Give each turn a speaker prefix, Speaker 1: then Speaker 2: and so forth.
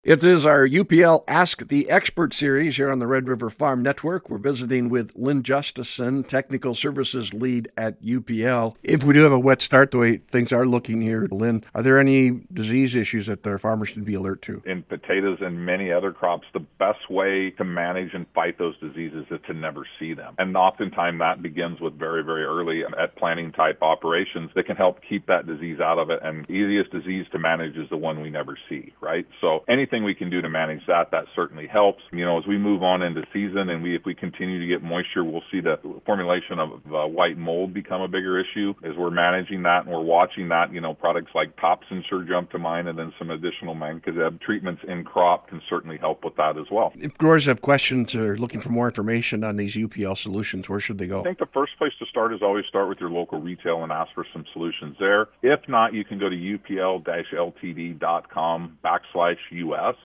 Speaker 1: It is our UPL Ask the Expert series here on the Red River Farm Network. We're visiting with Lynn Justison, Technical Services Lead at UPL. If we do have a wet start, the way things are looking here, Lynn, are there any disease issues that our farmers should be alert to?
Speaker 2: In potatoes and many other crops, the best way to manage and fight those diseases is to never see them. And oftentimes that begins with very, very early at planting type operations that can help keep that disease out of it. And the easiest disease to manage is the one we never see, right? So anything we can do to manage that certainly helps. As we move on into season and if we continue to get moisture, we'll see the formulation of white mold become a bigger issue as we're managing that and we're watching that. Products like Topsin sure jump to mind, and then some additional mancozeb treatments in crop can certainly help with that as well.
Speaker 1: If growers have questions or looking for more information on these UPL solutions, where should they go?
Speaker 2: I think the first place to start is always start with your local retail and ask for some solutions there. If not, you can go to upl-ltd.com/US.